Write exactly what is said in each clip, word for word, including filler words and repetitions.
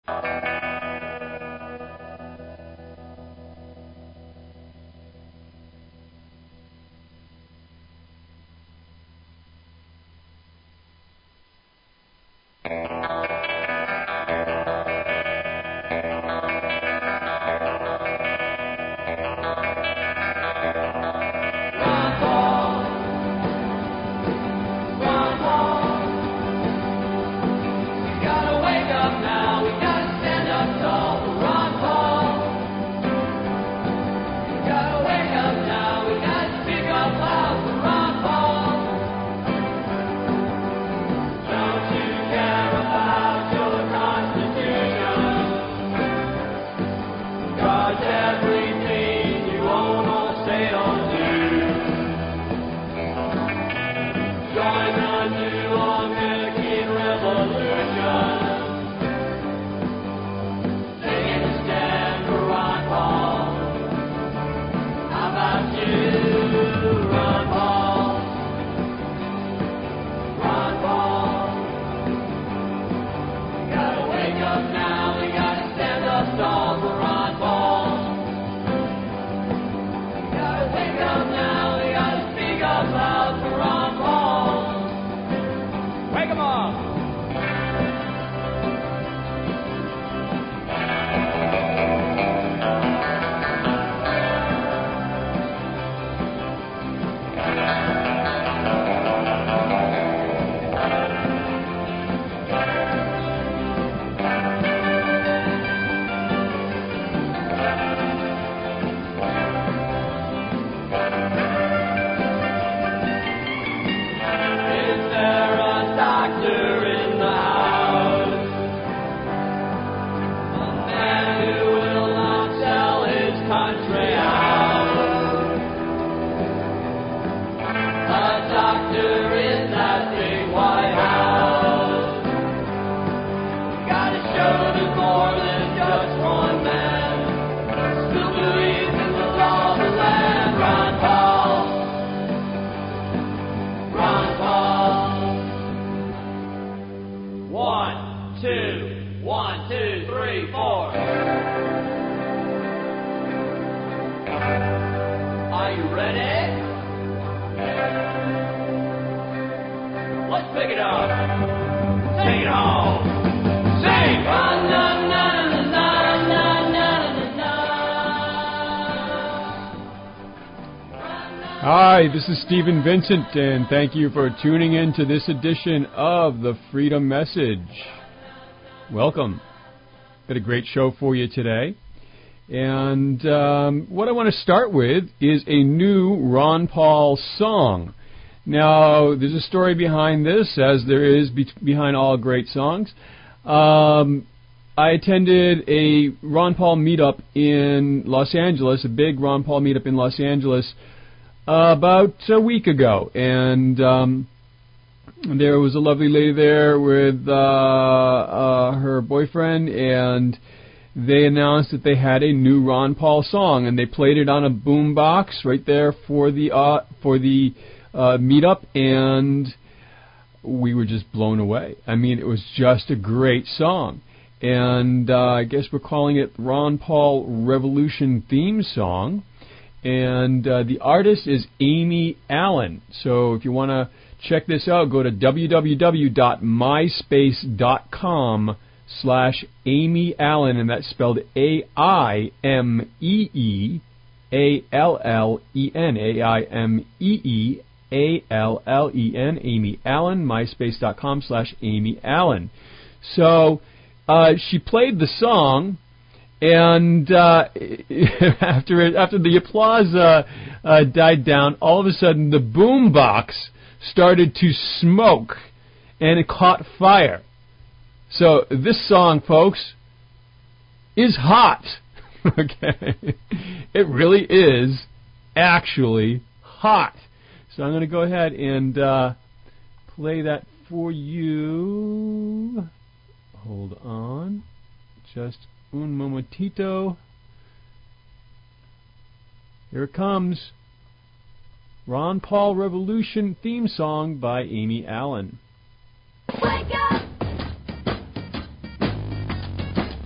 Hi, this is Stephen Vincent, and thank you for tuning in to this edition of the Freedom Message. Welcome. Got a great show for you today. And um, what I want to start with is a new Ron Paul song. Now, there's a story behind this, as there is be- behind all great songs. Um, I attended a Ron Paul meetup in Los Angeles, a big Ron Paul meetup in Los Angeles, Uh, about a week ago, and um, there was a lovely lady there with uh, uh, her boyfriend, and they announced that they had a new Ron Paul song, and they played it on a boom box right there for the uh, for the uh, meetup, and we were just blown away. I mean, it was just a great song, and uh, I guess we're calling it Ron Paul Revolution Theme Song. And uh, the artist is Amy Allen. So if you want to check this out, go to www.myspace.com slash Amy Allen, and that's spelled A I M E E A L L E N, A I M E E A L L E N, Amy Allen, myspace.com slash Amy Allen. So uh, she played the song. And uh, after it, after the applause uh, uh, died down, all of a sudden the boom box started to smoke, and it caught fire. So this song, folks, is hot. Okay, it really is actually hot. So I'm going to go ahead and uh, play that for you. Hold on, just. Un momentito. Here it comes. Ron Paul Revolution theme song by Amy Allen. Wake up!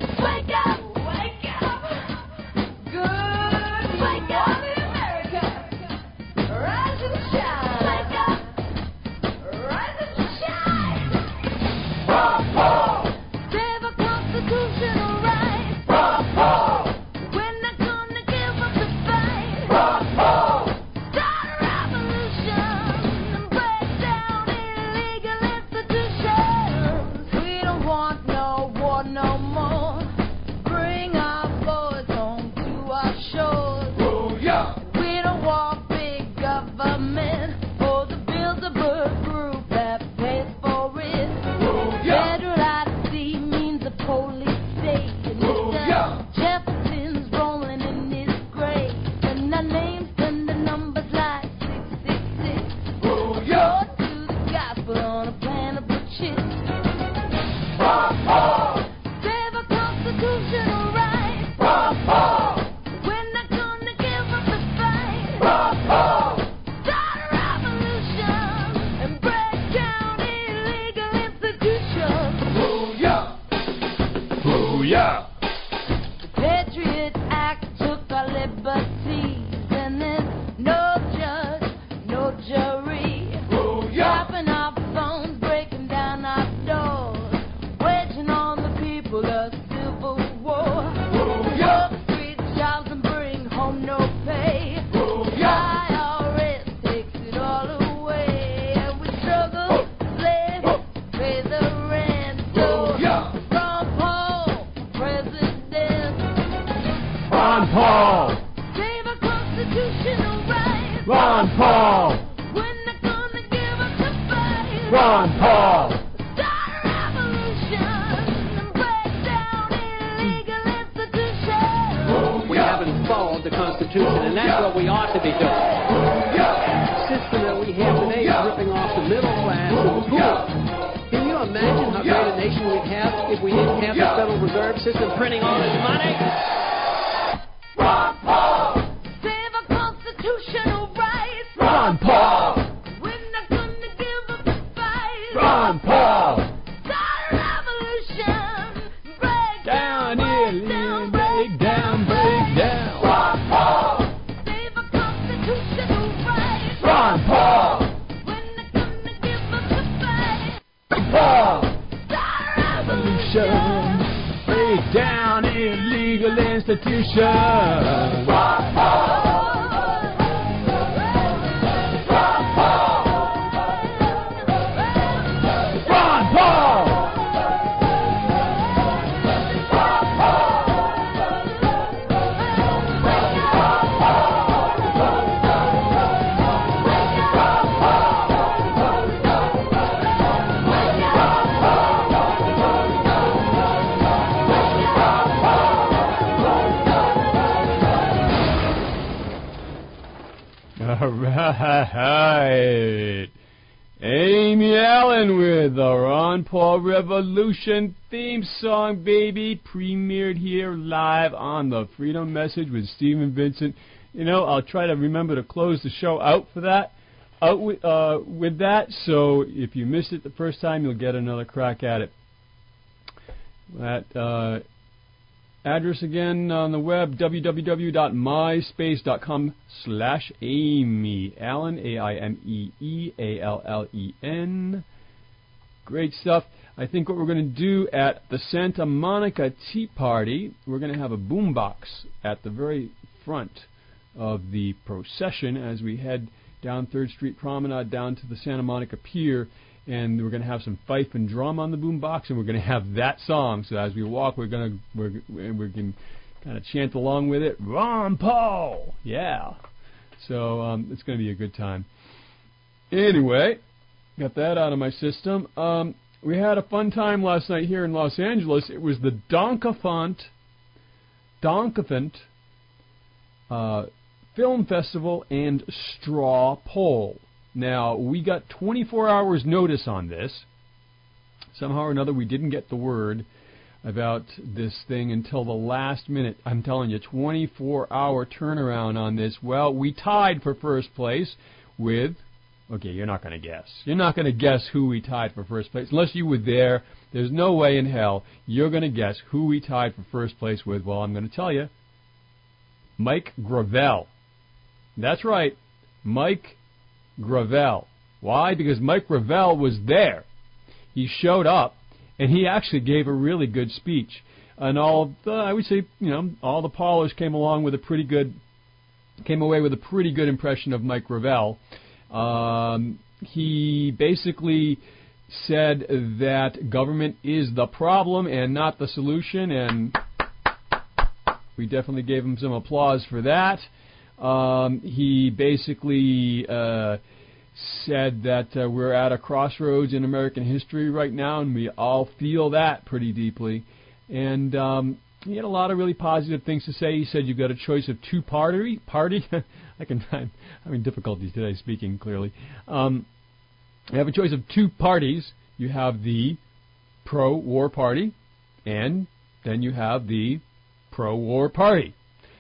Right. Amy Allen with the Ron Paul Revolution theme song, baby, premiered here live on the Freedom Message with Stephen Vincent. You know, I'll try to remember to close the show out for that, out with, uh, with that, so if you missed it the first time, you'll get another crack at it. That, uh... address again on the web, w w w dot myspace dot com slash Amy Allen, A I M E E A L L E N. Great stuff. I think what we're going to do at the Santa Monica Tea Party, we're going to have a boombox at the very front of the procession as we head down third Street Promenade down to the Santa Monica Pier. And we're going to have some fife and drum on the boombox, and we're going to have that song. So as we walk, we're going to we're we can kind of chant along with it. Ron Paul, yeah. So um, it's going to be a good time. Anyway, got that out of my system. Um, we had a fun time last night here in Los Angeles. It was the Donkafont Donkafont uh, Film Festival and Straw Poll. Now, we got twenty-four hours notice on this. Somehow or another, we didn't get the word about this thing until the last minute. I'm telling you, twenty-four hour turnaround on this. Well, we tied for first place with, okay, you're not going to guess. You're not going to guess who we tied for first place. Unless you were there, there's no way in hell you're going to guess who we tied for first place with. Well, I'm going to tell you. Mike Gravel. That's right, Mike Gravel. Why? Because Mike Gravel was there. He showed up, and he actually gave a really good speech. And all, the, I would say, you know, all the Paulers came along with a pretty good, came away with a pretty good impression of Mike Gravel. Um, he basically said that government is the problem and not the solution, and we definitely gave him some applause for that. Um, he basically uh, said that uh, we're at a crossroads in American history right now, and we all feel that pretty deeply. And um, he had a lot of really positive things to say. He said you've got a choice of two party. Party. I can. I'm having difficulties today speaking clearly. Um, you have a choice of two parties. You have the pro-war party, and then you have the pro-war party.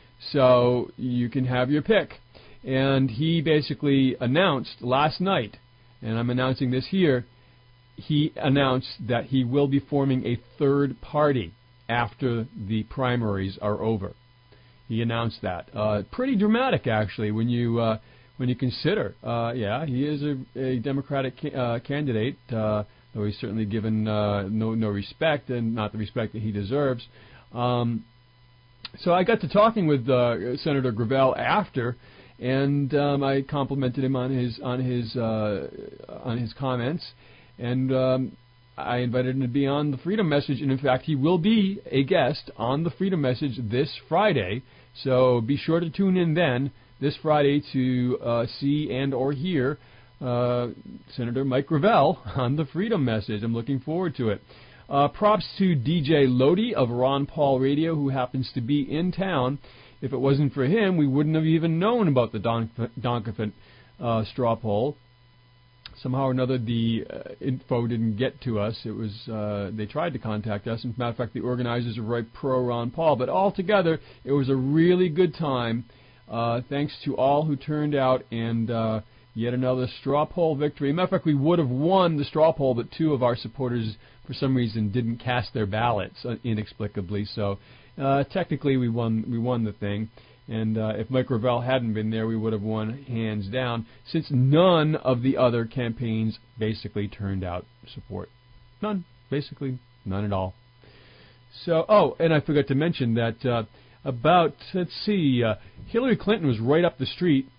So you can have your pick. And he basically announced last night, and I'm announcing this here, he announced that he will be forming a third party after the primaries are over. He announced that. Uh, pretty dramatic, actually, when you uh, when you consider. Uh, yeah, he is a, a Democratic ca- uh, candidate, uh, though he's certainly given uh, no no respect, and not the respect that he deserves. Um, so I got to talking with uh, Senator Gravel after, and um, I complimented him on his on his uh, on his comments, and um, I invited him to be on the Freedom Message, and in fact, he will be a guest on the Freedom Message this Friday. So be sure to tune in then this Friday to uh, see and or hear uh, Senator Mike Gravel on the Freedom Message. I'm looking forward to it. Uh, props to D J Lodi of Ron Paul Radio, who happens to be in town. If it wasn't for him, we wouldn't have even known about the Don- Donkovan uh, straw poll. Somehow or another, the uh, info didn't get to us. It was uh, they tried to contact us. As a matter of fact, the organizers are right pro Ron Paul. But altogether, it was a really good time. Uh, thanks to all who turned out, and uh, yet another straw poll victory. As a matter of fact, we would have won the straw poll, but two of our supporters, for some reason, didn't cast their ballots uh, inexplicably. So uh, technically, we won. We won the thing. And uh, if Mike Gravel hadn't been there, we would have won hands down, since none of the other campaigns basically turned out support. None. Basically, none at all. So, oh, and I forgot to mention that uh, about, let's see, uh, Hillary Clinton was right up the street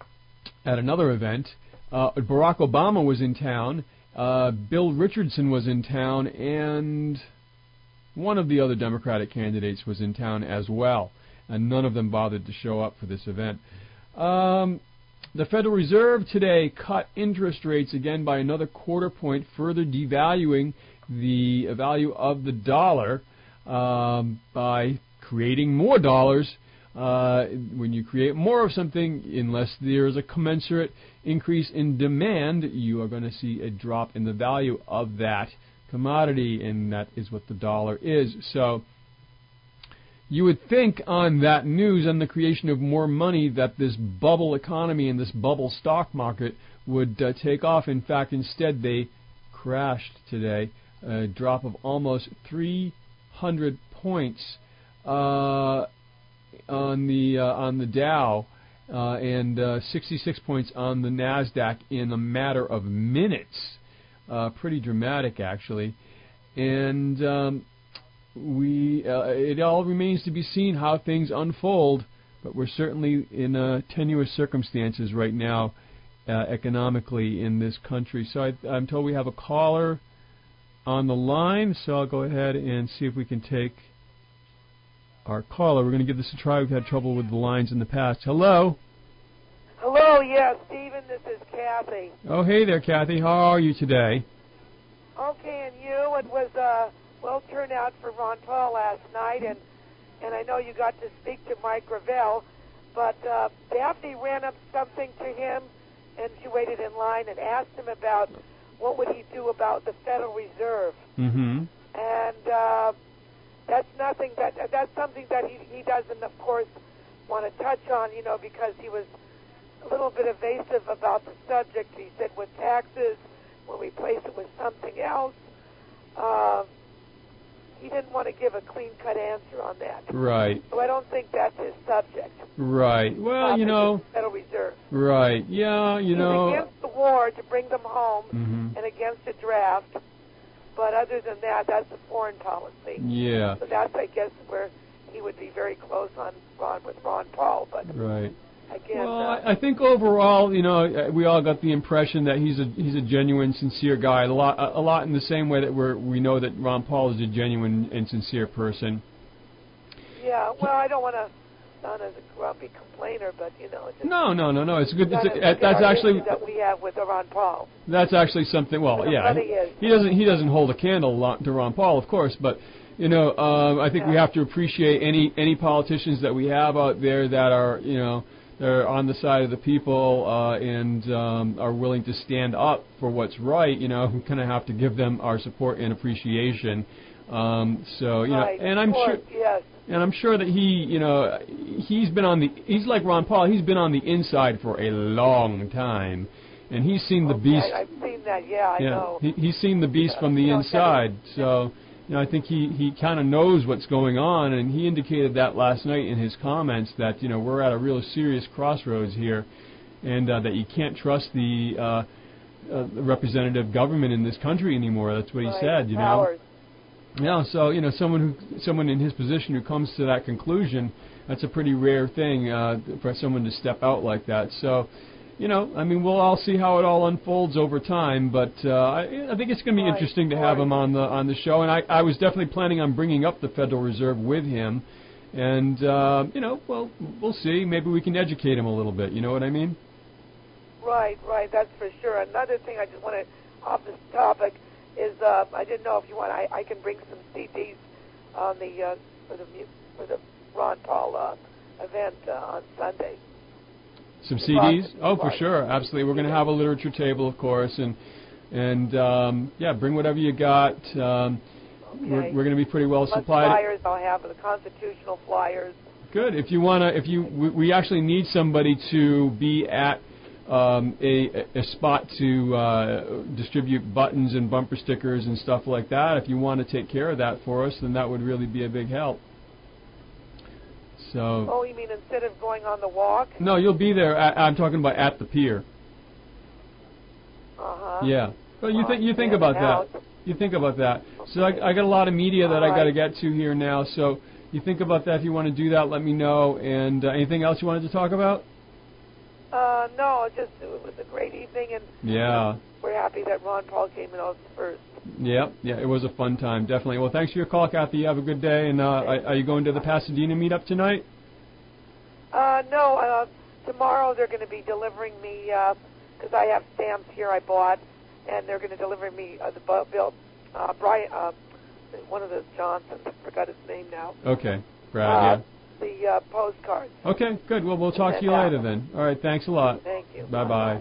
at another event. Uh, Barack Obama was in town. Uh, Bill Richardson was in town. And one of the other Democratic candidates was in town as well. And none of them bothered to show up for this event. Um, the Federal Reserve today cut interest rates again by another quarter point, further devaluing the value of the dollar um, by creating more dollars. Uh, when you create more of something, unless there is a commensurate increase in demand, you are going to see a drop in the value of that commodity, and that is what the dollar is. So you would think on that news and the creation of more money that this bubble economy and this bubble stock market would uh, take off. In fact, instead they crashed today, a drop of almost three hundred points uh, on the uh, on the Dow uh, and uh, sixty-six points on the NASDAQ in a matter of minutes. Uh, pretty dramatic, actually. And Um, We uh, it all remains to be seen how things unfold, but we're certainly in uh, tenuous circumstances right now uh, economically in this country. So I, I'm told we have a caller on the line, so I'll go ahead and see if we can take our caller. We're going to give this a try. We've had trouble with the lines in the past. Hello? Hello, yes, Stephen, this is Kathy. Oh, hey there, Kathy. How are you today? Okay, and you? It was uh well turned out for Ron Paul last night, and and I know you got to speak to Mike Gravel, but uh, Daphne ran up something to him, and she waited in line and asked him about what would he do about the Federal Reserve. Mm-hmm. And uh, that's nothing that that's something that he he doesn't, of course, want to touch on, you know, because he was a little bit evasive about the subject. He said with taxes, we'll replace it with something else. Uh, He didn't want to give a clean-cut answer on that. Right. So I don't think that's his subject. Right. Well, you know. Federal Reserve. Right. Yeah, you He's know. against the war to bring them home mm-hmm. and against a draft. But other than that, that's a foreign policy. Yeah. So that's, I guess, where he would be very close on Ron with Ron Paul. But right. Again, well, uh, I, I think overall, you know, we all got the impression that he's a he's a genuine, sincere guy. A lot, a, a lot in the same way that we're we know that Ron Paul is a genuine and sincere person. Yeah. Well, I don't want to sound as a grumpy complainer, but you know. Just no, no, no, no. It's good. It's a, a, that's actually that we have with Ron Paul. That's actually something. Well, yeah. He, he doesn't he doesn't hold a candle to Ron Paul, of course, but. You know, uh, I think yeah. we have to appreciate any any politicians that we have out there that are, you know, they're on the side of the people uh, and um, are willing to stand up for what's right, you know, we kind of have to give them our support and appreciation. Um, so, you right, know, and I'm course, sure, yes. and I'm sure that he, you know, he's been on the, he's like Ron Paul, he's been on the inside for a long time, and he's seen the okay, beast. I've seen that, yeah, I yeah, know. he, he's seen the beast Uh, from the you know, inside, never, so. You know, I think he, he kind of knows what's going on, and he indicated that last night in his comments that, you know, we're at a real serious crossroads here, and uh, that you can't trust the, uh, uh, the representative government in this country anymore. That's what he right, said, you powers. know. Yeah, so, you know, someone who someone in his position who comes to that conclusion, that's a pretty rare thing uh, for someone to step out like that. So, you know, I mean, we'll all see how it all unfolds over time, but uh, I, I think it's going to be right, interesting to right. have him on the on the show. And I, I was definitely planning on bringing up the Federal Reserve with him, and uh, you know, well, we'll see. Maybe we can educate him a little bit. You know what I mean? Right, right. That's for sure. Another thing I just want to off this topic is uh, I didn't know if you want. I, I can bring some C Ds on the uh, for the mu- for the Ron Paul uh, event uh, on Sunday. Some C Ds? Oh, for sure, absolutely. We're going to have a literature table, of course, and and um, yeah, bring whatever you got. Um, okay. We're, we're going to be pretty well Plus supplied. Flyers, I'll have the constitutional flyers. Good. If you want to, if you, we, we actually need somebody to be at um, a, a spot to uh, distribute buttons and bumper stickers and stuff like that. If you want to take care of that for us, then that would really be a big help. So. Oh, you mean instead of going on the walk? No, you'll be there. At, I'm talking about at the pier. Uh huh. Yeah. Well, you Well, think you think in about and out. that. You think about that. So I, I got a lot of media that All I got to right. get to here now. So you think about that. If you want to do that, let me know. And uh, anything else you wanted to talk about? Uh, no, it just it was a great evening, and Yeah. we're happy that Ron Paul came in first. Yeah, yeah, it was a fun time, definitely. Well, thanks for your call, Kathy. You have a good day. And uh, are, are you going to the Pasadena meetup tonight? Uh, no, uh, tomorrow they're going to be delivering me, because I have stamps here I bought, and they're going to deliver me uh, the bu- bill, uh, Brian, uh, one of the Johnsons, I forgot his name now. Okay, Brad, uh, yeah. The uh, postcards. Okay, good. Well, we'll talk to you later then. All right, thanks a lot. Thank you. Bye-bye.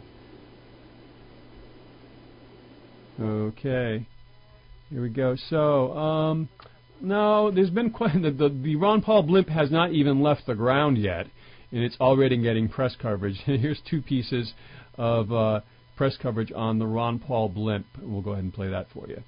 Okay. Here we go. So, um, no, there's been quite the, the the Ron Paul blimp has not even left the ground yet, and it's already getting press coverage. Here's two pieces of uh, press coverage on the Ron Paul blimp. We'll go ahead and play that for you.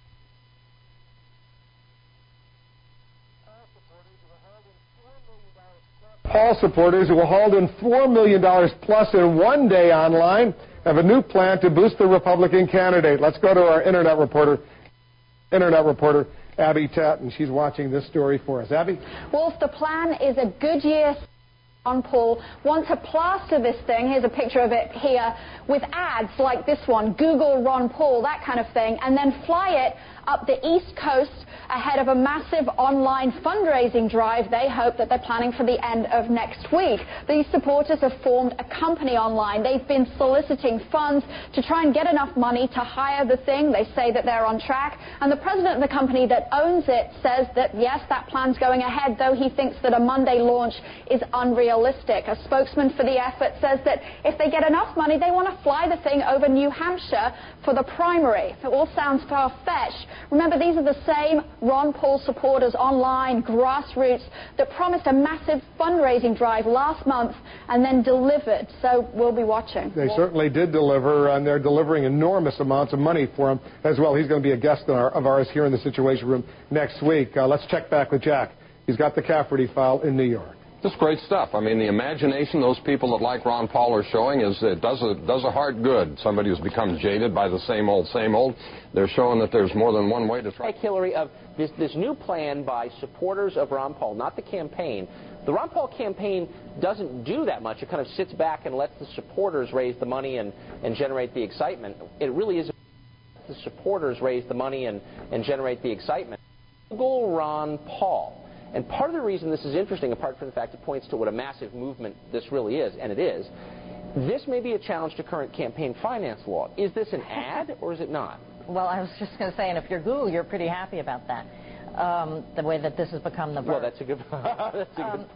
Paul supporters who were hauled in four million dollars plus in one day online have a new plan to boost the Republican candidate. Let's go to our internet reporter, internet reporter Abby Tatton. She's watching this story for us. Abby? Wolf, the plan is a Goodyear Ron Paul want to plaster this thing. Here's a picture of it here with ads like this one, Google Ron Paul, that kind of thing, and then fly it up the East Coast ahead of a massive online fundraising drive they hope that they're planning for the end of next week. These supporters have formed a company online. They've been soliciting funds to try and get enough money to hire the thing. They say that they're on track. And the president of the company that owns it says that, yes, that plan's going ahead, though he thinks that a Monday launch is unrealistic. A spokesman for the effort says that if they get enough money, they want to fly the thing over New Hampshire for the primary. It all sounds far-fetched. Remember, these are the same Ron Paul supporters online, grassroots, that promised a massive fundraising drive last month and then delivered. So we'll be watching. They we'll certainly did deliver, and they're delivering enormous amounts of money for him as well. He's going to be a guest of, our, of ours here in the Situation Room next week. Uh, let's check back with Jack. He's got the Cafferty file in New York. Just great stuff. I mean, the imagination those people that like Ron Paul are showing is it does a, does a heart good. Somebody who's become jaded by the same old, same old. They're showing that there's more than one way to try. Hillary, of this, this new plan by supporters of Ron Paul, not the campaign. The Ron Paul campaign doesn't do that much. It kind of sits back and lets the supporters raise the money and, and generate the excitement. It really is the supporters raise the money and, and generate the excitement. Google Ron Paul. And part of the reason this is interesting, apart from the fact it points to what a massive movement this really is, and it is, this may be a challenge to current campaign finance law. Is this an ad or is it not? Well, I was just going to say, and if you're Google, you're pretty happy about that, um, the way that this has become the verb. Well, that's a good, that's a good um, point.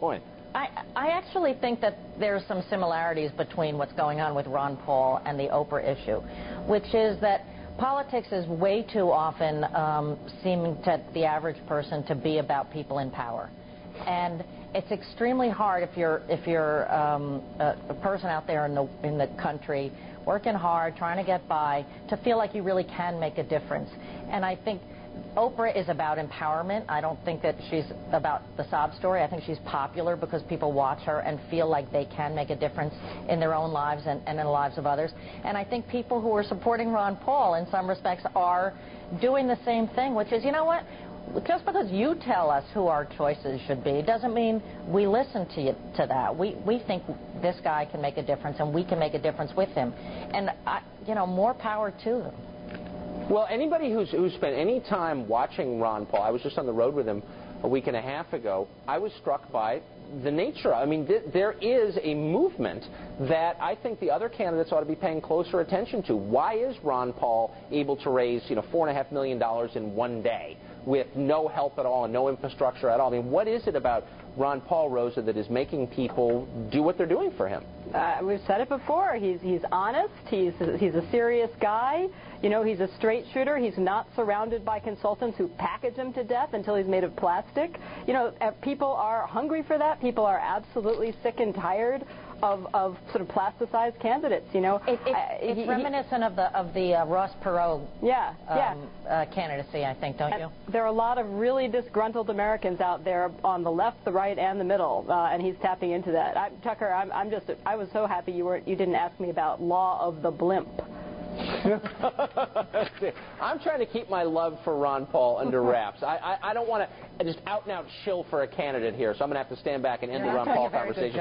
I, I actually think that there's some similarities between what's going on with Ron Paul and the Oprah issue, which is that politics is way too often um, seeming to the average person to be about people in power. And it's extremely hard if you're if you're um, a, a person out there in the in the country working hard, trying to get by, to feel like you really can make a difference. And I think Oprah is about empowerment. I don't think that she's about the sob story. I think she's popular because people watch her and feel like they can make a difference in their own lives and, and in the lives of others. And I think people who are supporting Ron Paul in some respects are doing the same thing, which is, you know what? Just because you tell us who our choices should be doesn't mean we listen to you, to that. We we think this guy can make a difference, and we can make a difference with him. And, I, you know, more power to them. Well, anybody who's, who's spent any time watching Ron Paul, I was just on the road with him a week and a half ago, I was struck by the nature. I mean, th there is a movement that I think the other candidates ought to be paying closer attention to. Why is Ron Paul able to raise, you know, four and a half million dollars in one day with no help at all and no infrastructure at all? I mean, what is it about Ron Paul, Rosa, that is making people do what they're doing for him? Uh, we've said it before. He's he's honest. He's he's a serious guy. You know, he's a straight shooter. He's not surrounded by consultants who package him to death until he's made of plastic. You know, people are hungry for that. People are absolutely sick and tired of, of sort of plasticized candidates. You know, it, it, uh, it's he, reminiscent of the of the uh, Ross Perot yeah um, yeah uh, candidacy, I think, don't and you? There are a lot of really disgruntled Americans out there on the left, the right, and the middle, uh, and he's tapping into that. I, Tucker, I'm, I'm just I was so happy you were you didn't ask me about Law of the Blimp. I'm trying to keep my love for Ron Paul under wraps. I, I, I don't want to just out and out shill for a candidate here, so I'm going to have to stand back and end You're the Ron Paul conversation.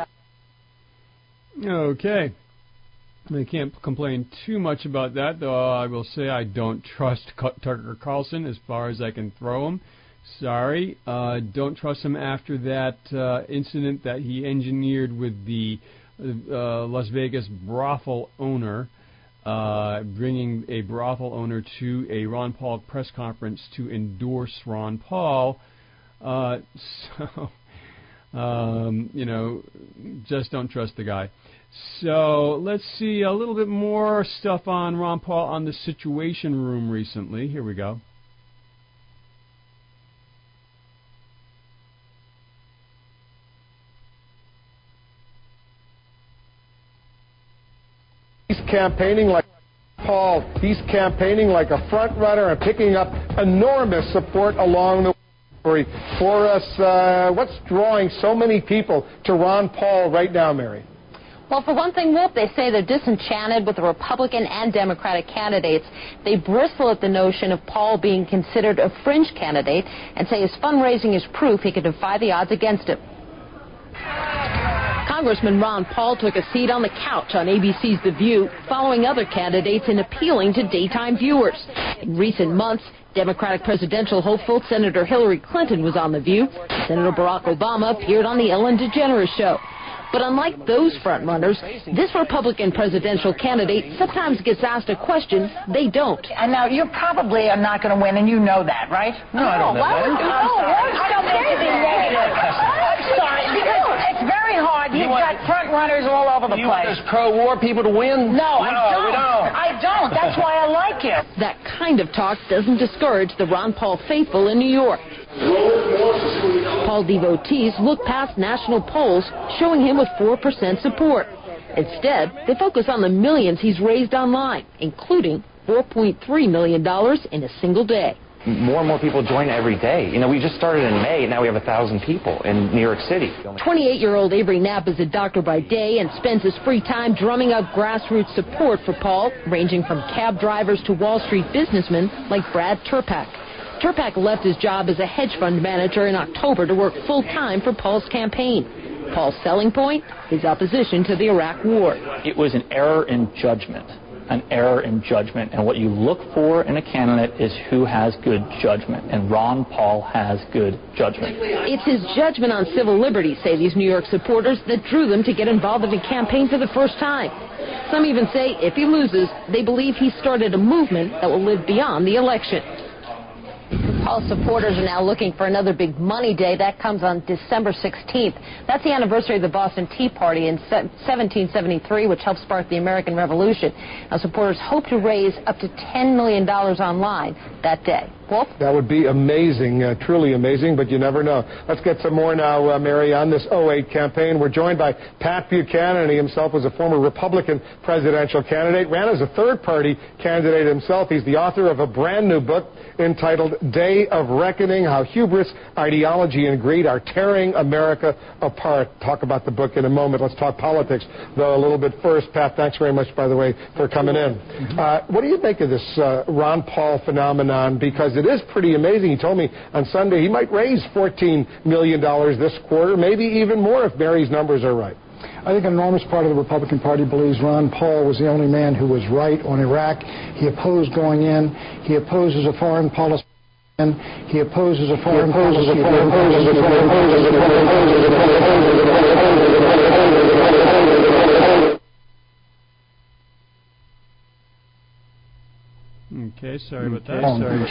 Okay. I can't complain too much about that, though I will say I don't trust Tucker Carlson as far as I can throw him. Sorry. Uh, don't trust him after that uh, incident that he engineered with the uh, Las Vegas brothel owner. Uh, bringing a brothel owner to a Ron Paul press conference to endorse Ron Paul. Uh, so, um, you know, just don't trust the guy. So let's see a little bit more stuff on Ron Paul on the Situation Room recently. Here we go. He's campaigning like Paul. He's campaigning like a front runner and picking up enormous support along the way. For us, uh, what's drawing so many people to Ron Paul right now, Mary? Well, for one thing, Wolf, they say they're disenchanted with the Republican and Democratic candidates. They bristle at the notion of Paul being considered a fringe candidate and say his fundraising is proof he could defy the odds against him. Congressman Ron Paul took a seat on the couch on A B C's The View, following other candidates and appealing to daytime viewers. In recent months, Democratic presidential hopeful Senator Hillary Clinton was on The View. Senator Barack Obama appeared on The Ellen DeGeneres Show. But unlike those frontrunners, this Republican presidential candidate sometimes gets asked a question they don't. And now, you probably are not going to win, and you know that, right? No, I don't know why that. would you know? I don't mean to be negative. I'm sorry, because it's very hard. You've got front runners all over the you place. You want those pro-war people to win? No, I no, don't. we don't. I don't. That's why I like you. That kind of talk doesn't discourage the Ron Paul faithful in New York. Paul devotees look past national polls showing him with four percent support. Instead, they focus on the millions he's raised online, including four point three million dollars in a single day. More and more people join every day. You know, we just started in May, and now we have one thousand people in New York City. twenty-eight-year-old Avery Knapp is a doctor by day and spends his free time drumming up grassroots support for Paul, ranging from cab drivers to Wall Street businessmen like Brad Turpak. Turpak left his job as a hedge fund manager in October to work full-time for Paul's campaign. Paul's selling point? His opposition to the Iraq war. It was an error in judgment, an error in judgment. And what you look for in a candidate is who has good judgment. And Ron Paul has good judgment. It's his judgment on civil liberties, say these New York supporters, that drew them to get involved in a campaign for the first time. Some even say if he loses, they believe he started a movement that will live beyond the election. Paul supporters are now looking for another big money day. That comes on December sixteenth. That's the anniversary of the Boston Tea Party in seventeen seventy-three, which helped spark the American Revolution. Now, supporters hope to raise up to ten million dollars online that day. Wolf? That would be amazing, uh, truly amazing, but you never know. Let's get some more now, uh, Mary, on this oh eight campaign. We're joined by Pat Buchanan. He himself was a former Republican presidential candidate, ran as a third-party candidate himself. He's the author of a brand-new book entitled Day of Reckoning, How Hubris, Ideology, and Greed Are Tearing America Apart. Talk about the book in a moment. Let's talk politics, though, a little bit first. Pat, thanks very much, by the way, for coming in. Uh, what do you make of this uh, Ron Paul phenomenon? Because it is pretty amazing. He told me on Sunday he might raise fourteen million dollars this quarter, maybe even more if Mary's numbers are right. I think an enormous part of the Republican Party believes Ron Paul was the only man who was right on Iraq. He opposed going in. He opposes a foreign policy. He opposes a foreign policy. Okay, sorry about that. Um, sorry.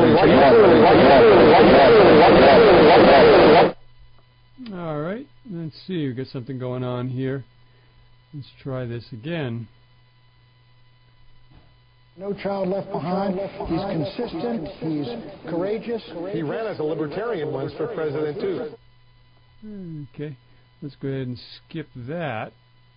All right, let's see. We've got something going on here. Let's try this again. No child left behind. He's consistent. He's courageous. He ran as a libertarian once for president, too. Okay, let's go ahead and skip that.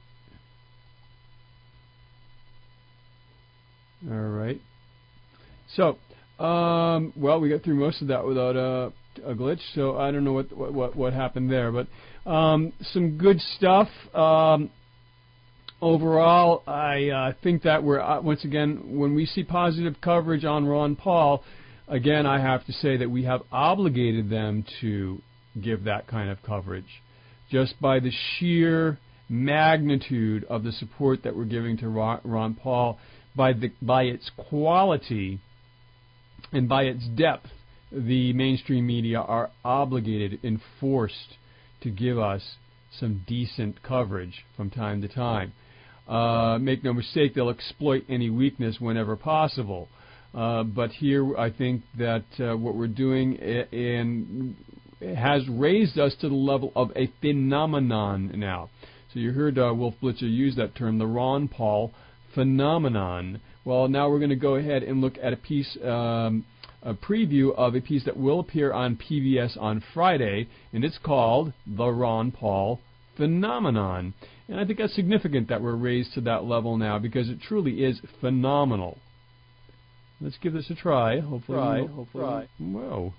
All right. So, um, well, we got through most of that without a, a glitch, so I don't know what what, what, what happened there. But um, some good stuff. Um, overall, I uh, think that we're, uh, once again, when we see positive coverage on Ron Paul, again, I have to say that we have obligated them to give that kind of coverage, just by the sheer magnitude of the support that we're giving to Ron, Ron Paul, by the by its quality and by its depth. The mainstream media are obligated and forced to give us some decent coverage from time to time. Uh, make no mistake, they'll exploit any weakness whenever possible. Uh, but here, I think that uh, what we're doing in, has raised us to the level of a phenomenon now. So you heard uh, Wolf Blitzer use that term, the Ron Paul phenomenon. Well, now we're going to go ahead and look at a piece, um, a preview of a piece that will appear on P B S on Friday, and it's called The Ron Paul Phenomenon. And I think that's significant that we're raised to that level now, because it truly is phenomenal. Let's give this a try. Hopefully, try, we'll, hopefully. Try. Whoa.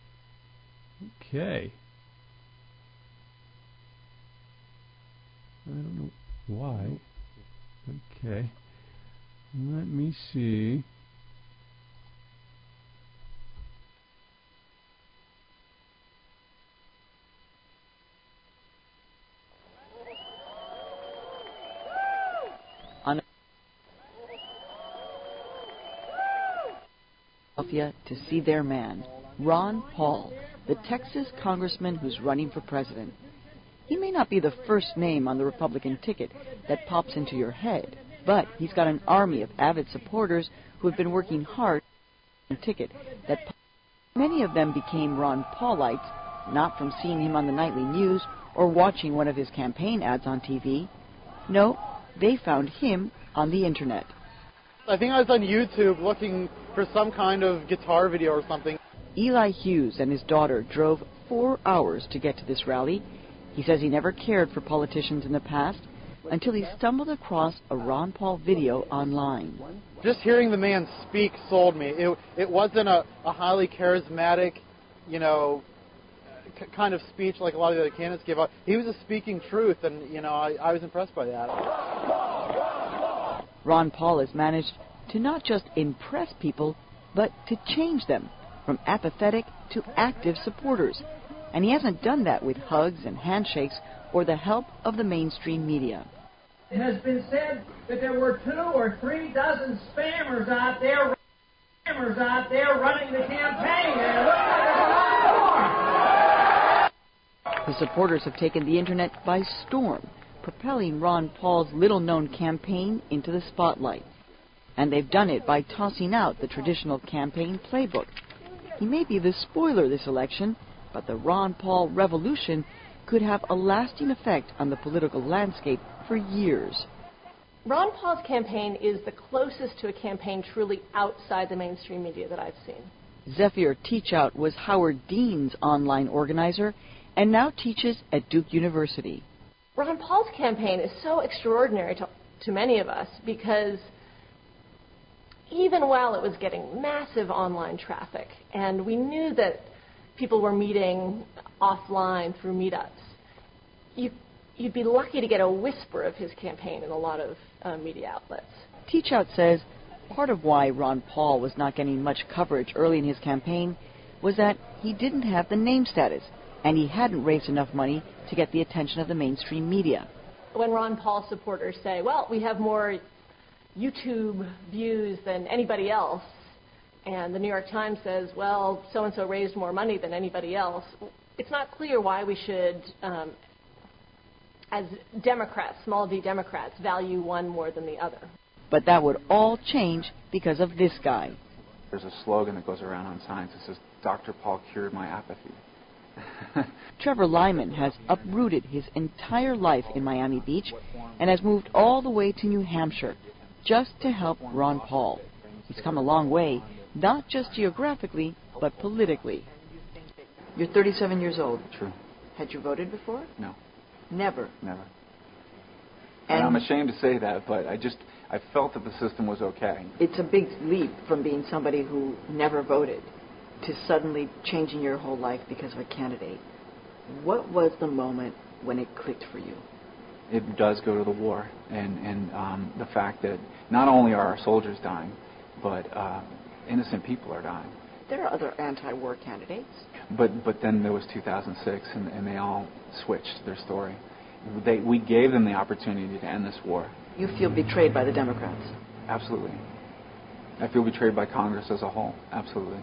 Okay. I don't know why. Okay. Let me see. On Philadelphia to see their man, Ron Paul, the Texas congressman who's running for president. He may not be the first name on the Republican ticket that pops into your head, but he's got an army of avid supporters who have been working hard on the ticket. That many of them became Ron Paulites, not from seeing him on the nightly news or watching one of his campaign ads on T V. No, they found him on the internet. I think I was on YouTube looking for some kind of guitar video or something. Eli Hughes and his daughter drove four hours to get to this rally. He says he never cared for politicians in the past until he stumbled across a Ron Paul video online. Just hearing the man speak sold me. It, it wasn't a, a highly charismatic, you know, c- kind of speech like a lot of the other candidates gave out. He was just speaking truth, and, you know, I, I was impressed by that. Ron Paul has managed to not just impress people, but to change them from apathetic to active supporters. And he hasn't done that with hugs and handshakes or the help of the mainstream media. It has been said that there were two or three dozen spammers out there, spammers out there running the campaign, and it looks like there's a lot more. The supporters have taken the internet by storm, propelling Ron Paul's little-known campaign into the spotlight. And they've done it by tossing out the traditional campaign playbook. He may be the spoiler this election, but the Ron Paul revolution could have a lasting effect on the political landscape for years. Ron Paul's campaign is the closest to a campaign truly outside the mainstream media that I've seen. Zephyr Teachout was Howard Dean's online organizer and now teaches at Duke University. Ron Paul's campaign is so extraordinary to, to many of us because even while it was getting massive online traffic and we knew that people were meeting offline through meetups, you, you'd be lucky to get a whisper of his campaign in a lot of uh, media outlets. Teachout says part of why Ron Paul was not getting much coverage early in his campaign was that he didn't have the name status and he hadn't raised enough money to get the attention of the mainstream media. When Ron Paul supporters say, well, we have more YouTube views than anybody else, and the New York Times says, well, so-and-so raised more money than anybody else, it's not clear why we should, um, as Democrats, small d Democrats, value one more than the other. But that would all change because of this guy. There's a slogan that goes around on signs that says, Doctor Paul cured my apathy. Trevor Lyman has uprooted his entire life in Miami Beach and has moved all the way to New Hampshire just to help Ron Paul. He's come a long way, not just geographically, but politically. You're thirty-seven years old. True. Had you voted before? No. Never? Never. And, and I'm ashamed to say that, but I just, I felt that the system was okay. It's a big leap from being somebody who never voted to suddenly changing your whole life because of a candidate. What was the moment when it clicked for you? It does go to the war, and, and um, the fact that not only are our soldiers dying, but uh, innocent people are dying. There are other anti-war candidates. But but then there was two thousand six, and, and they all switched their story. They, we gave them the opportunity to end this war. You feel betrayed by the Democrats? Absolutely. I feel betrayed by Congress as a whole. Absolutely.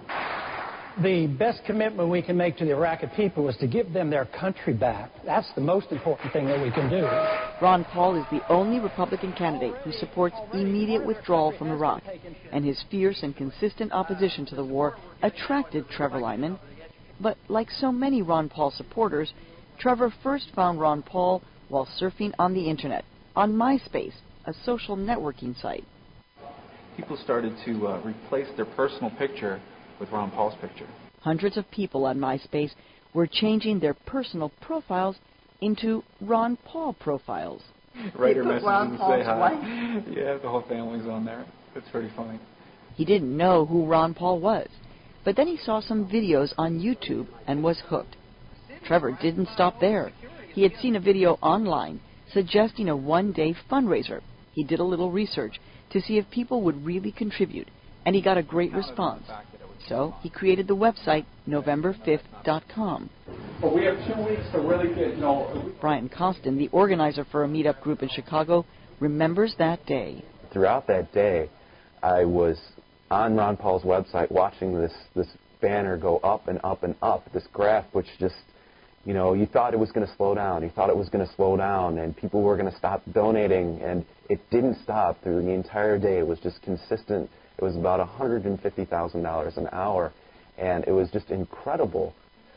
The best commitment we can make to the Iraqi people is to give them their country back. That's the most important thing that we can do. Ron Paul is the only Republican candidate who supports immediate withdrawal from Iraq, and his fierce and consistent opposition to the war attracted Trevor Lyman. But like so many Ron Paul supporters, Trevor first found Ron Paul while surfing on the internet, on MySpace, a social networking site. People started to uh, replace their personal picture with Ron Paul's picture. Hundreds of people on MySpace were changing their personal profiles into Ron Paul profiles. Write her messages and say hi. Yeah, the whole family's on there. It's pretty funny. He didn't know who Ron Paul was, but then he saw some videos on YouTube and was hooked. Trevor didn't stop there. He had seen a video online suggesting a one-day fundraiser. He did a little research to see if people would really contribute, and he got a great response. So he created the website November fifth dot com. Well, we have two weeks to really get, you know... Brian Costin, the organizer for a meetup group in Chicago, remembers that day. Throughout that day, I was on Ron Paul's website watching this, this banner go up and up and up, this graph which just, you know, you thought it was going to slow down. You thought it was going to slow down, and people were going to stop donating, and it didn't stop through the entire day. It was just consistent. It was about one hundred fifty thousand dollars an hour, and it was just incredible.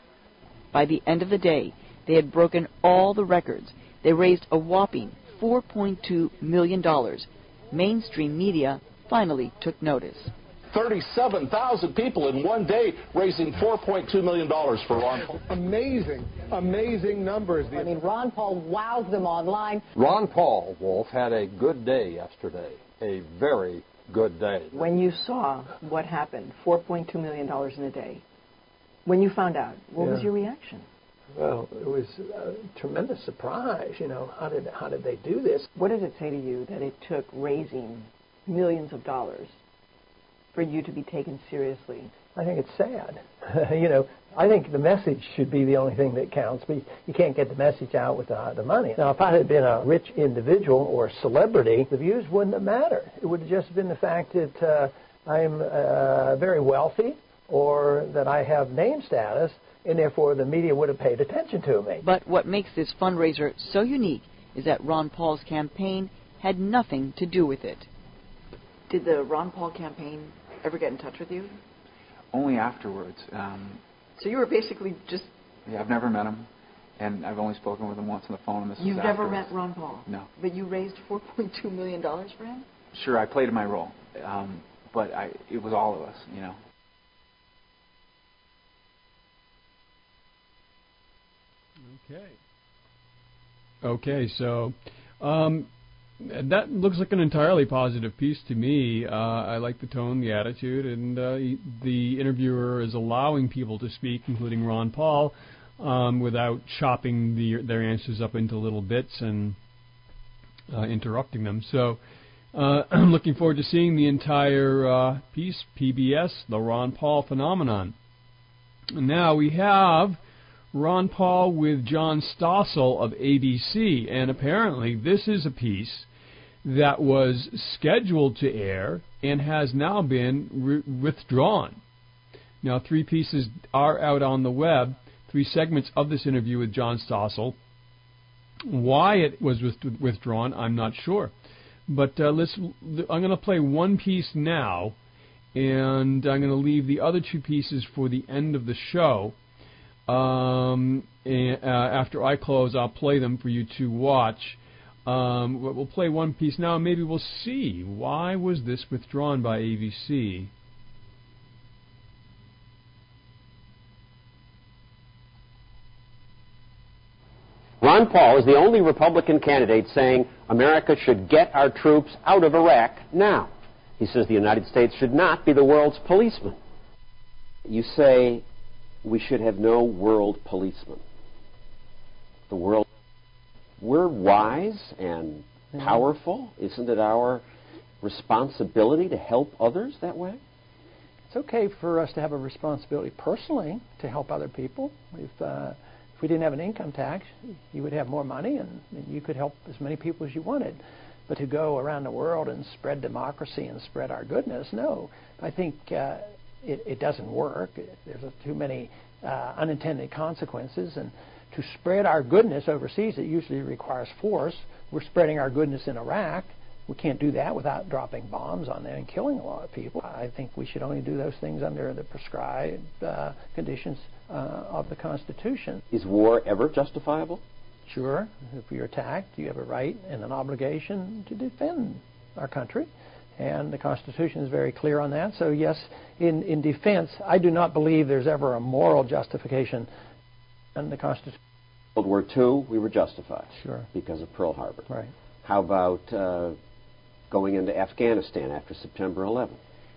By the end of the day, they had broken all the records. They raised a whopping four point two million dollars. Mainstream media finally took notice. thirty-seven thousand people in one day raising four point two million dollars for Ron Paul. Amazing, amazing numbers. I mean, Ron Paul wowed them online. Ron Paul, Wolf, had a good day yesterday, a very good day. When you saw what happened, four point two million dollars in a day, when you found out, what yeah. was your reaction? Well, it was a tremendous surprise. You know, how did how did they do this? What did it say to you that it took raising millions of dollars for you to be taken seriously? I think it's sad. you know, I think the message should be the only thing that counts. But you can't get the message out with the, the money. Now, if I had been a rich individual or celebrity, the views wouldn't have mattered. It would have just been the fact that uh, I'm uh, very wealthy or that I have name status, and therefore the media would have paid attention to me. But what makes this fundraiser so unique is that Ron Paul's campaign had nothing to do with it. Did the Ron Paul campaign ever get in touch with you? only afterwards. Um, so you were basically just... Yeah, I've never met him, and I've only spoken with him once on the phone. And this You've was never afterwards. met Ron Paul? No. But you raised four point two million dollars for him? Sure, I played my role, um, but I, it was all of us, you know. Okay. Okay, so um, that looks like an entirely positive piece to me. Uh, I like the tone, the attitude, and uh, the interviewer is allowing people to speak, including Ron Paul, um, without chopping the, their answers up into little bits and uh, interrupting them. So uh, I'm looking forward to seeing the entire uh, piece, P B S, The Ron Paul Phenomenon. Now we have Ron Paul with John Stossel of A B C, and apparently this is a piece that was scheduled to air and has now been re- withdrawn. Now, three pieces are out on the web, three segments of this interview with John Stossel. Why it was with- withdrawn, I'm not sure. But uh, let's. I'm going to play one piece now, and I'm going to leave the other two pieces for the end of the show. Um, and, uh, after I close, I'll play them for you to watch. Um, we'll play one piece now, and maybe we'll see why was this withdrawn by A B C. Ron Paul is the only Republican candidate saying America should get our troops out of Iraq now. He says the United States should not be the world's policeman. You say we should have no world policeman. The world, we're wise and powerful. Isn't it our responsibility to help others that way? It's okay for us to have a responsibility personally to help other people. If, uh, if we didn't have an income tax, you would have more money and, and you could help as many people as you wanted. But to go around the world and spread democracy and spread our goodness, no. I think uh, It, it doesn't work. There's a, too many uh, unintended consequences. And to spread our goodness overseas, it usually requires force. We're spreading our goodness in Iraq. We can't do that without dropping bombs on there and killing a lot of people. I think we should only do those things under the prescribed uh, conditions uh, of the Constitution. Is war ever justifiable? Sure. If you're attacked, you have a right and an obligation to defend our country. And the Constitution is very clear on that. So, yes, in, in defense, I do not believe there's ever a moral justification in the Constitution. World War Two, we were justified. Sure. Because of Pearl Harbor. Right. How about uh, going into Afghanistan after September eleventh?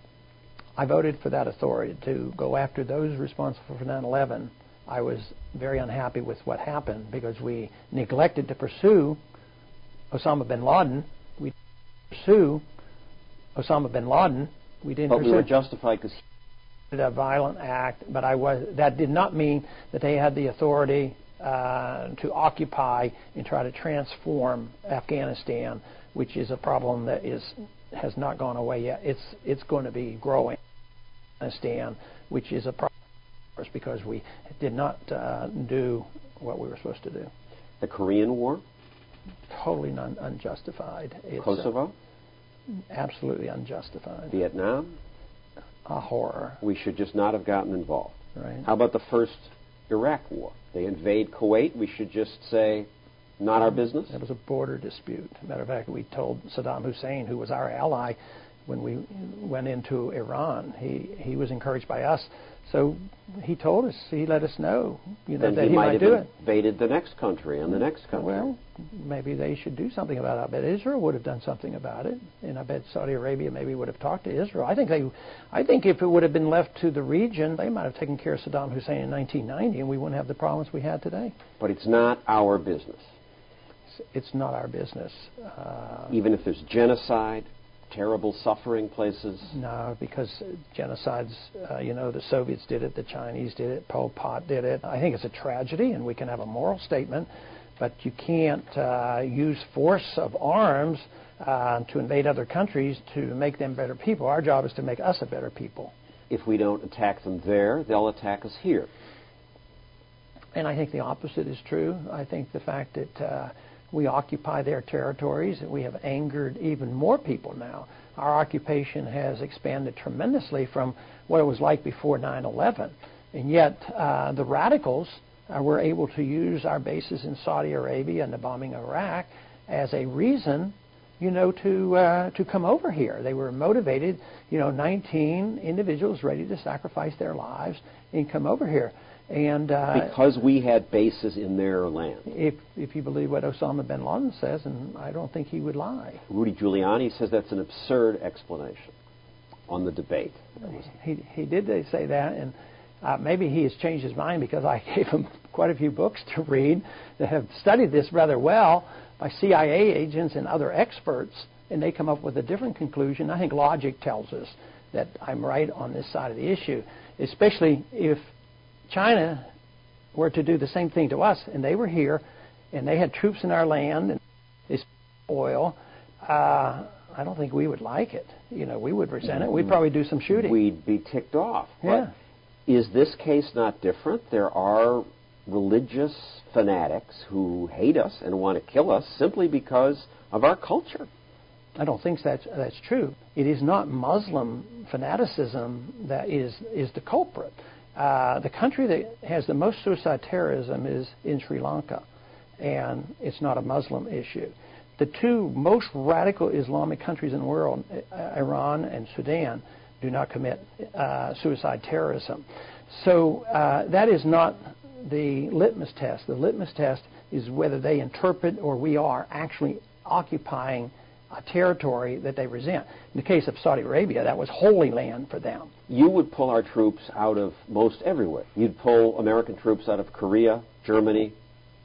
I voted for that authority to go after those responsible for nine eleven. I was very unhappy with what happened because we neglected to pursue Osama bin Laden. We pursue Osama bin Laden. We didn't. But we were justified because he did a violent act. But I was. That did not mean that they had the authority uh, to occupy and try to transform Afghanistan, which is a problem that is has not gone away yet. It's it's going to be growing. Afghanistan, which is a problem because we did not uh, do what we were supposed to do. The Korean War? Totally non- unjustified. It's, Kosovo? Uh, absolutely unjustified. Vietnam? A horror. We should just not have gotten involved. Right. How about the first Iraq war? They invade Kuwait. We should just say, not our business? It was a border dispute. Matter of fact, we told Saddam Hussein, who was our ally, when we went into Iran, he, he was encouraged by us. So he told us, he let us know, you know, then that he, he might might have do it. invaded the next country and the next country. Well, maybe they should do something about it. I bet Israel would have done something about it, and I bet Saudi Arabia maybe would have talked to Israel. I think they, I think if it would have been left to the region, they might have taken care of Saddam Hussein in nineteen ninety, and we wouldn't have the problems we had today. But it's not our business. It's, it's not our business. Uh, Even if there's genocide, terrible suffering places? No, because genocides, uh, you know, the Soviets did it, the Chinese did it, Pol Pot did it. I think it's a tragedy, and we can have a moral statement, but you can't uh, use force of arms uh, to invade other countries to make them better people. Our job is to make us a better people. If we don't attack them there, they'll attack us here. And I think the opposite is true. I think the fact that uh, We occupy their territories, and we have angered even more people now. Our occupation has expanded tremendously from what it was like before nine eleven. And yet uh, the radicals uh, were able to use our bases in Saudi Arabia and the bombing of Iraq as a reason, you know, to uh, to come over here. They were motivated, you know, nineteen individuals ready to sacrifice their lives and come over here. And uh, because we had bases in their land. If if you believe what Osama bin Laden says, and I don't think he would lie. Rudy Giuliani says that's an absurd explanation on the debate. He he did say that, and uh, maybe he has changed his mind because I gave him quite a few books to read that have studied this rather well by C I A agents and other experts, and they come up with a different conclusion. I think logic tells us that I'm right on this side of the issue, especially if China were to do the same thing to us, and they were here, and they had troops in our land, and this oil, uh, I don't think we would like it. You know, we would resent it. We'd probably do some shooting. We'd be ticked off. Yeah. But is this case not different? There are religious fanatics who hate us and want to kill us simply because of our culture. I don't think that's that's true. It is not Muslim fanaticism that is is the culprit. Uh, the country that has the most suicide terrorism is in Sri Lanka, and it's not a Muslim issue. The two most radical Islamic countries in the world, Iran and Sudan, do not commit uh, suicide terrorism. So uh, that is not the litmus test. The litmus test is whether they interpret or we are actually occupying a territory that they resent. In the case of Saudi Arabia, that was holy land for them. You would pull our troops out of most everywhere. You'd pull American troops out of Korea, Germany,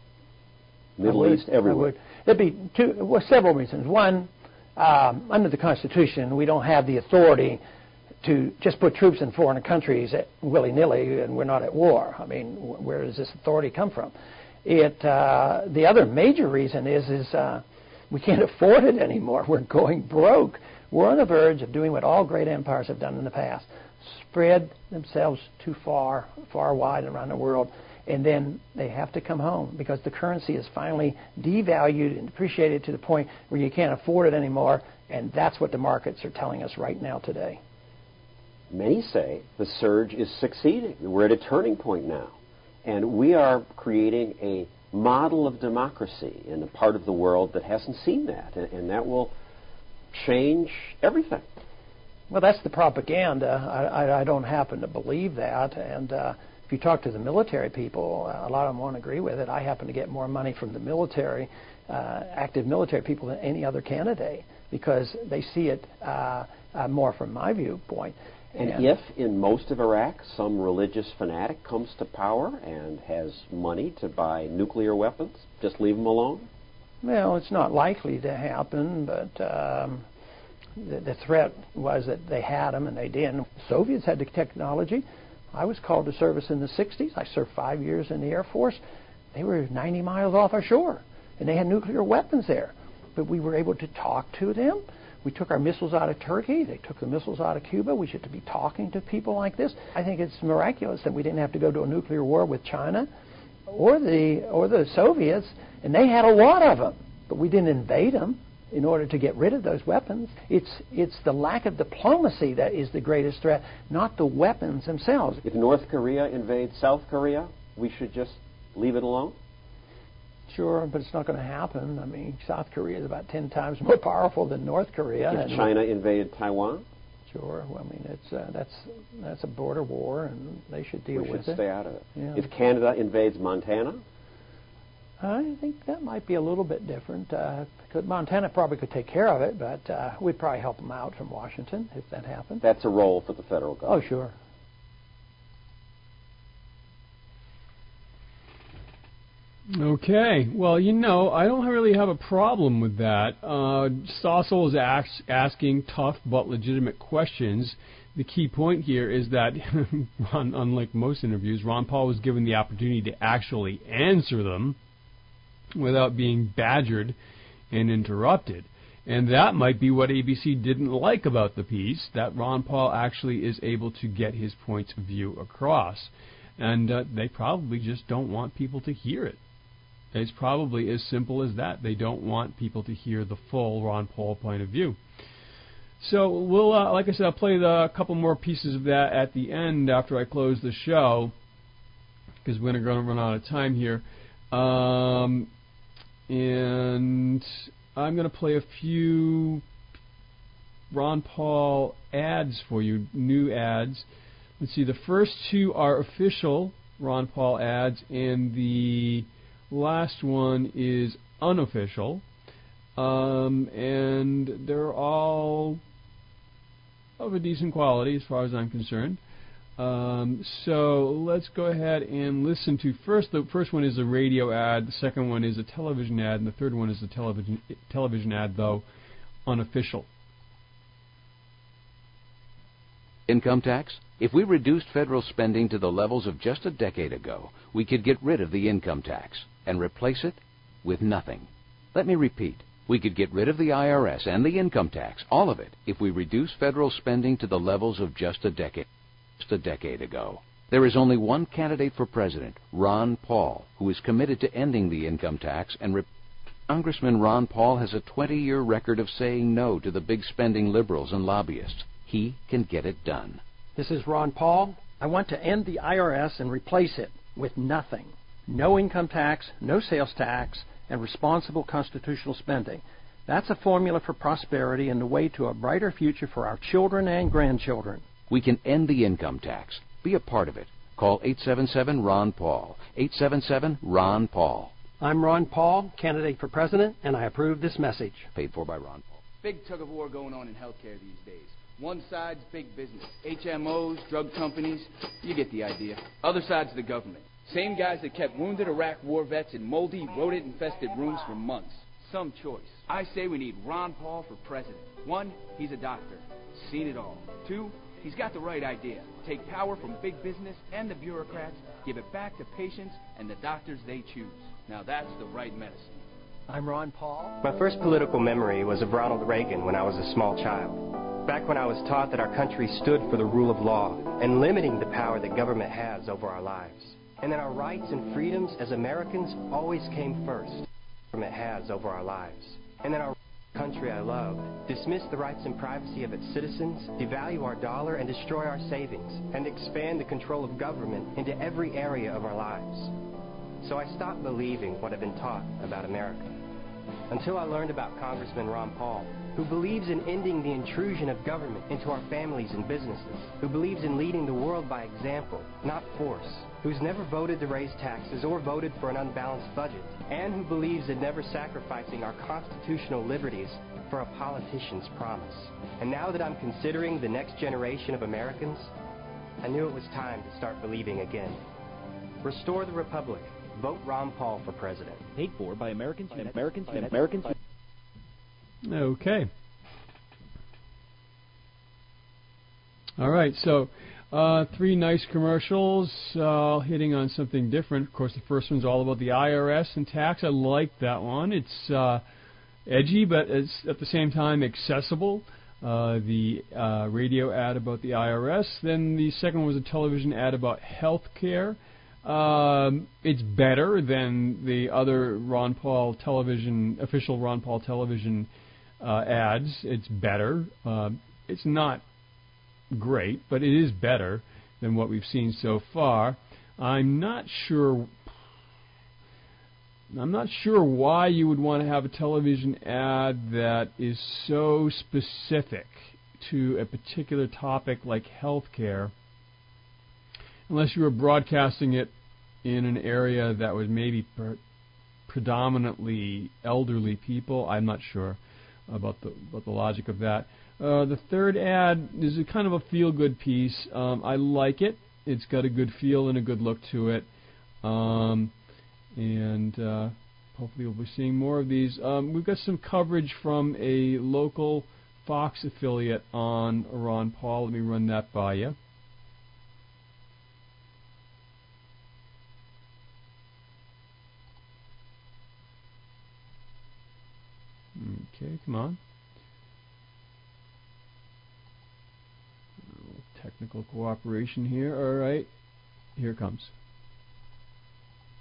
Middle would, East, everywhere. There'd be two, well, several reasons. One, um, under the Constitution, we don't have the authority to just put troops in foreign countries willy-nilly, and we're not at war. I mean, where does this authority come from? It. Uh, the other major reason is is uh, we can't afford it anymore. We're going broke. We're on the verge of doing what all great empires have done in the past: spread themselves too far, far wide around the world, and then they have to come home because the currency is finally devalued and depreciated to the point where you can't afford it anymore, and that's what the markets are telling us right now today. Many say the surge is succeeding. We're at a turning point now, and we are creating a model of democracy in a part of the world that hasn't seen that, and, and that will change everything. Well, that's the propaganda. I, I, I don't happen to believe that, and uh, if you talk to the military people, uh, a lot of them won't agree with it. I happen to get more money from the military, uh, active military people than any other candidate because they see it uh, uh, more from my viewpoint. And, and if in most of Iraq some religious fanatic comes to power and has money to buy nuclear weapons, just leave them alone? Well, it's not likely to happen, but um, the, the threat was that they had them and they didn't. The Soviets had the technology. I was called to service in the sixties. I served five years in the Air Force. They were ninety miles off our shore, and they had nuclear weapons there. But we were able to talk to them. We took our missiles out of Turkey. They took the missiles out of Cuba. We should be talking to people like this. I think it's miraculous that we didn't have to go to a nuclear war with China or the or the Soviets, and they had a lot of them. But we didn't invade them in order to get rid of those weapons. It's it's the lack of diplomacy that is the greatest threat, not the weapons themselves. If North Korea invades South Korea, we should just leave it alone? Sure, but it's not going to happen. I mean, South Korea is about ten times more powerful than North Korea. If China invaded Taiwan? Sure. Well, I mean, it's uh, that's that's a border war, and they should deal we with should it. stay out of it. Yeah. If Canada invades Montana? I think that might be a little bit different. Uh, because Montana probably could take care of it, but uh, we'd probably help them out from Washington if that happened. That's a role for the federal government. Oh, sure. Okay. Well, you know, I don't really have a problem with that. Uh, Stossel is ask, asking tough but legitimate questions. The key point here is that, unlike most interviews, Ron Paul was given the opportunity to actually answer them without being badgered and interrupted. And that might be what A B C didn't like about the piece, that Ron Paul actually is able to get his point of view across. And uh, they probably just don't want people to hear it. It's probably as simple as that. They don't want people to hear the full Ron Paul point of view. So we'll, uh, like I said, I'll play the, a couple more pieces of that at the end after I close the show, because we're going to run out of time here. Um, and I'm going to play a few Ron Paul ads for you, new ads. Let's see, the first two are official Ron Paul ads, and the last one is unofficial. Um, and they're all of a decent quality as far as I'm concerned. Um, so let's go ahead and listen to first. The first one is a radio ad, the second one is a television ad, and the third one is a television television ad, though unofficial. Income tax? If we reduced federal spending to the levels of just a decade ago, we could get rid of the income tax and replace it with nothing. Let me repeat. We could get rid of the I R S and the income tax, all of it, if we reduce federal spending to the levels of just a decade, just a decade ago. There is only one candidate for president, Ron Paul, who is committed to ending the income tax, and re- Congressman Ron Paul has a twenty-year record of saying no to the big spending liberals and lobbyists. He can get it done. This is Ron Paul. I want to end the I R S and replace it with nothing. No income tax, no sales tax, and responsible constitutional spending. That's a formula for prosperity and the way to a brighter future for our children and grandchildren. We can end the income tax. Be a part of it. Call eight seven seven, R O N, Paul. eight seven seven, R O N, Paul. I'm Ron Paul, candidate for president, and I approve this message. Paid for by Ron Paul. Big tug of war going on in healthcare these days. One side's big business. H M Os, drug companies. You get the idea. Other side's the government. Same guys that kept wounded Iraq war vets in moldy, rodent-infested rooms for months. Some choice. I say we need Ron Paul for president. One, he's a doctor. Seen it all. Two, he's got the right idea. Take power from big business and the bureaucrats, give it back to patients and the doctors they choose. Now that's the right medicine. I'm Ron Paul. My first political memory was of Ronald Reagan when I was a small child. Back when I was taught that our country stood for the rule of law and limiting the power that government has over our lives. And that our rights and freedoms as Americans always came first. Government has over our lives. And that our country I loved dismissed the rights and privacy of its citizens, devalue our dollar and destroy our savings, and expand the control of government into every area of our lives. So I stopped believing what I'd been taught about America. Until I learned about Congressman Ron Paul, who believes in ending the intrusion of government into our families and businesses, who believes in leading the world by example, not force, who's never voted to raise taxes or voted for an unbalanced budget, and who believes in never sacrificing our constitutional liberties for a politician's promise. And now that I'm considering the next generation of Americans, I knew it was time to start believing again. Restore the Republic. Vote Ron Paul for president. Paid for by Americans, by Americans, by Americans. Okay. All right, so uh, three nice commercials uh, hitting on something different. Of course, the first one's all about the I R S and tax. I like that one. It's uh, edgy, but it's at the same time accessible. Uh, the uh, radio ad about the I R S. Then the second was a television ad about health care. Um, it's better than the other Ron Paul television, official Ron Paul television uh, ads. It's better. Uh, it's not great, but it is better than what we've seen so far. I'm not sure. I'm not sure why you would want to have a television ad that is so specific to a particular topic like healthcare, unless you were broadcasting it in an area that was maybe pre- predominantly elderly people. I'm not sure about the about the logic of that. Uh, the third ad is a kind of a feel-good piece. Um, I like it. It's got a good feel and a good look to it. Um, and uh, hopefully we'll be seeing more of these. Um, we've got some coverage from a local Fox affiliate on Ron Paul. Let me run that by you. Okay, come on. Technical cooperation here. All right, here it comes.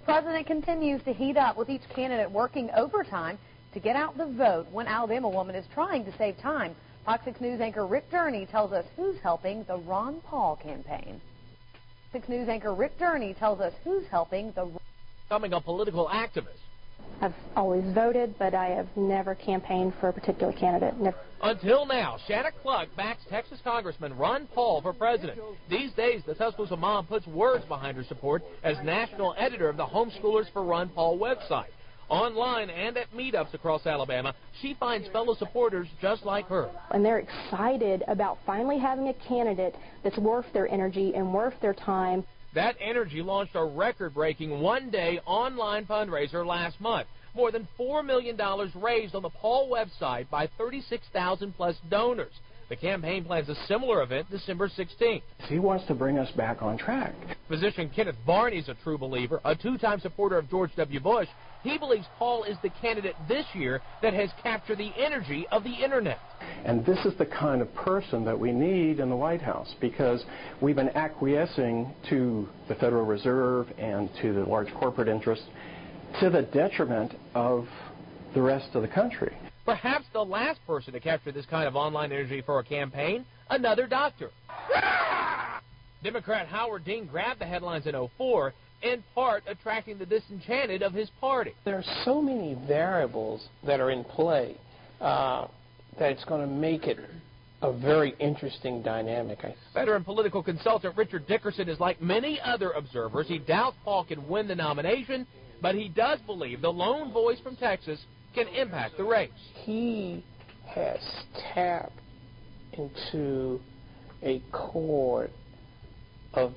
president continues to heat up with each candidate working overtime to get out the vote. One Alabama woman is trying to save time. Fox six News anchor Rick Durney tells us who's helping the Ron Paul campaign. Fox six News anchor Rick Durney tells us who's helping the... Becoming a political activist. I've always voted, but I have never campaigned for a particular candidate. Never. Until now, Shanna Cluck backs Texas Congressman Ron Paul for president. These days, the Tuscaloosa mom puts words behind her support as national editor of the Homeschoolers for Ron Paul website. Online and at meetups across Alabama, she finds fellow supporters just like her. And they're excited about finally having a candidate that's worth their energy and worth their time. That energy launched a record-breaking one-day online fundraiser last month. More than four million dollars raised on the Paul website by thirty-six thousand plus donors. The campaign plans a similar event December sixteenth. He wants to bring us back on track. Physician Kenneth Barney is a true believer, a two-time supporter of George W. Bush. He believes Paul is the candidate this year that has captured the energy of the Internet. And this is the kind of person that we need in the White House, because we've been acquiescing to the Federal Reserve and to the large corporate interests to the detriment of the rest of the country. Perhaps the last person to capture this kind of online energy for a campaign, another doctor. Democrat Howard Dean grabbed the headlines in oh four, in part attracting the disenchanted of his party. There are so many variables that are in play uh, that it's going to make it a very interesting dynamic. Veteran political consultant Richard Dickerson is like many other observers. He doubts Paul can win the nomination, but he does believe the lone voice from Texas can impact the race. He has tapped into a chord of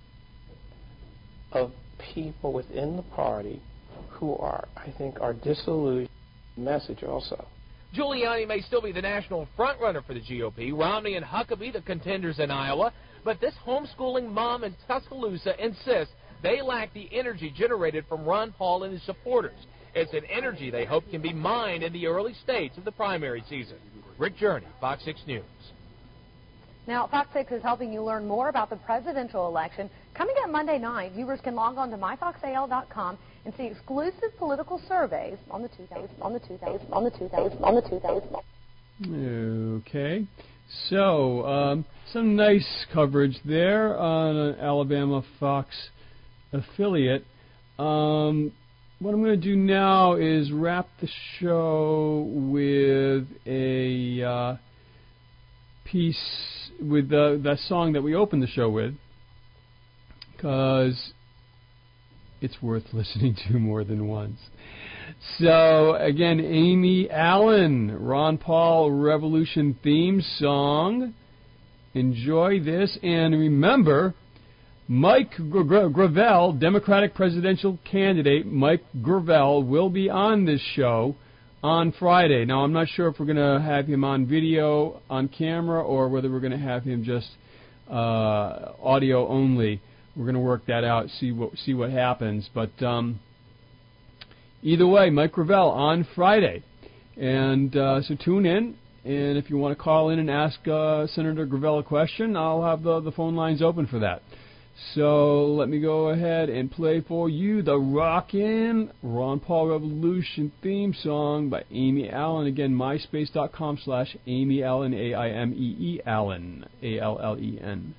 of people within the party who are, I think, are disillusioned. Message also. Giuliani may still be the national frontrunner for the G O P, Romney and Huckabee the contenders in Iowa, but this homeschooling mom in Tuscaloosa insists they lack the energy generated from Ron Paul and his supporters. It's an energy they hope can be mined in the early states of the primary season. Rick Journey, Fox six News. Now, Fox six is helping you learn more about the presidential election. Coming up Monday night, viewers can log on to my fox A L dot com and see exclusive political surveys on the two thousand, on the two thousand, on the two thousand, on the two thousand. Okay, so um, some nice coverage there on an Alabama Fox affiliate. Um, what I'm going to do now is wrap the show with a uh, piece with the, the song that we opened the show with, because it's worth listening to more than once. So, again, Amy Allen, Ron Paul Revolution theme song. Enjoy this, and remember, Mike Gravel, Democratic presidential candidate Mike Gravel, will be on this show on Friday. Now, I'm not sure if we're going to have him on video, on camera, or whether we're going to have him just uh, audio only. We're going to work that out, see what see what happens. But um, either way, Mike Gravel on Friday. And uh, so tune in. And if you want to call in and ask uh, Senator Gravel a question, I'll have the, the phone lines open for that. So let me go ahead and play for you the Rockin' Ron Paul Revolution theme song by Amy Allen. Again, myspace.com slash Amy Allen, A I M E E Allen, A L L E N.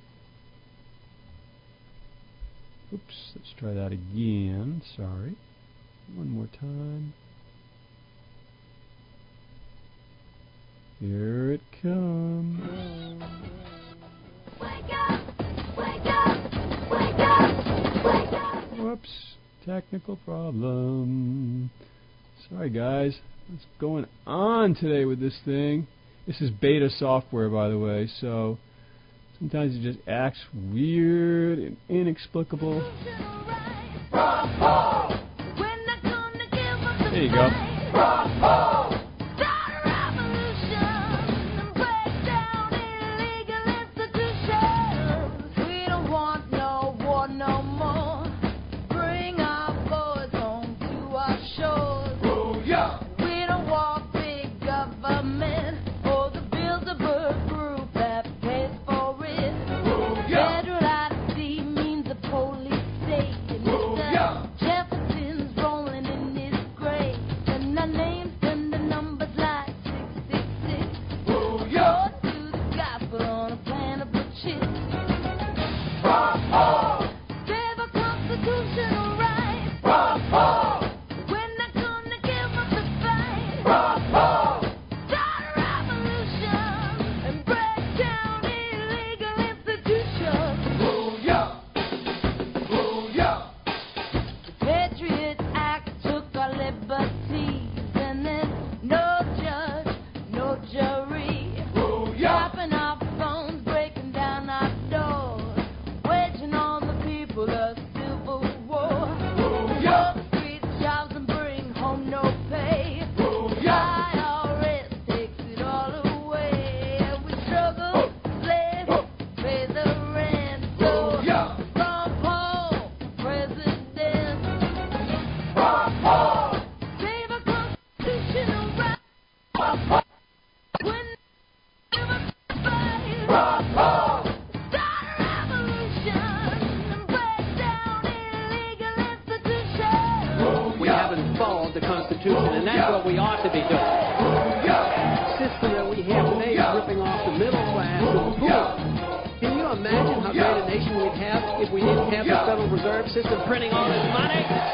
Oops, let's try that again. Sorry. One more time. Here it comes. Wake up! Wake up! Wake up! Wake up! Whoops, technical problem. Sorry, guys. What's going on today with this thing? This is beta software, by the way, so sometimes it just acts weird and inexplicable. There you go. Jeff of the Constitution, and that's what we ought to be doing. The system that we have today is ripping off the middle class and the poor. Can you imagine how great a nation we'd have if we didn't have the Federal Reserve System printing all this money?